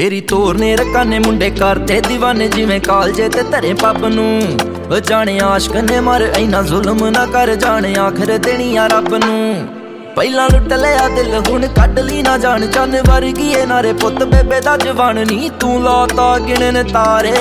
तेरी तोर ने रकाने मुंडे करते दीवाने जिवें कालजे ते धरे पब नूं जाने आशक ने मर इना जुल्म ना कर जाने आखिर देनी आ रब नूं पहला लुट लिया दिल हुण कड ली ना जान चन वर्गी ए नारे पुत बेबे दा जवान नी तू लाता गिणन तारे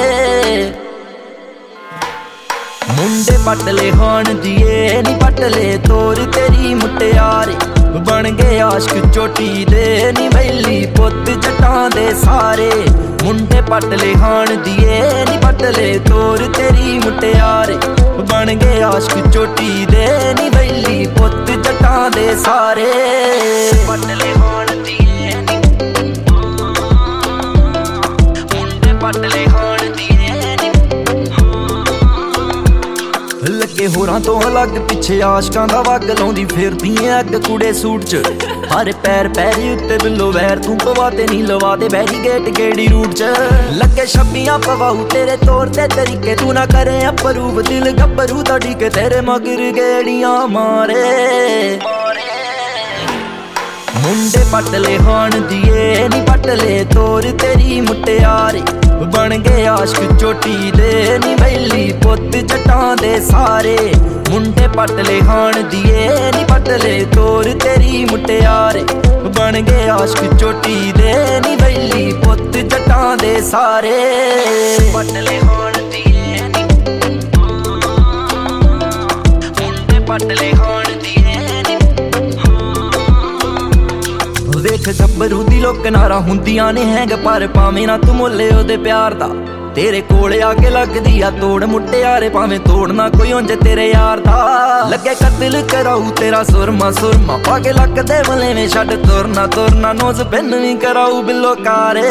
मुंडे पटले हान दिए नी पटले तोर तेरी मुटियारे बन गए आशिक चोटी दे नी वैली पुत जटां दे सारे मुंडे पटले हान दिए नी पटले तोर तेरी मुटियारे बन गए आशिक चोटी दे नी वैली पुत जटां दे सारे पटले हान दिए मुंडे पटले हान लगे होरां तो अलग पिछे आशकां दा वग लाउंदी फिरदी अग कुड़े सूट च हर पैर पैरी उत्ते बिल्लो वैर तू पवाते नी लवाते बैरीगेट गेड़ी रूट च लगे छब्बियां पवाऊ तेरे तौर ते तरीके तू ना करे अपरूव दिल गब्बरू दा डीके तेरे मगर गेड़ियां मारे मुंडे पटले हान दिए नी पटले तोर तेरी मुटियारे बन गए आशिक चोटी दे नी वैली पुत जटां दे सारे मुंडे पटले हान दिए नी पटले तोर तेरी मुटियारे बन गए आशिक चोटी दे नी वैली पुत जटां दे सारे पटले हान दिए मुंडे पटले हान दिए देख गब्बरू दी लोक नारा हुंदियां ने हैंग पर भावें ना तू मुल्ले ओदे प्यार दा तेरे कोले आके लगदी आ तोड़ मुटियारे भावें तोड़ना कोई उंज तेरे यार दा लगे कतल कराऊ तेरा सुरमा सुरमा पाके लक दे वले में छड़ तुरना नोज पिन भी कराऊ बिल्लो कारे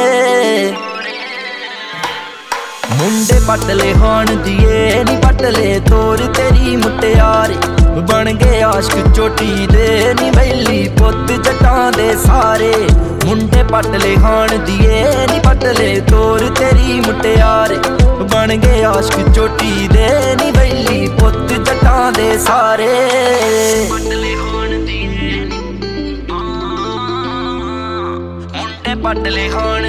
मुंडे पटले हान दिए नी पटले तोर तेरी मुटियारे बन गए आशिक चोटी दे नी वैली पुत जटां दे सारे मुंडे पटले हान दिए नी पटले तोर तेरी मुटियारे बन गए आशिक चोटी दे नी वैली पुत जटां दे सारे पटले हान दिए मुंडे पटले हान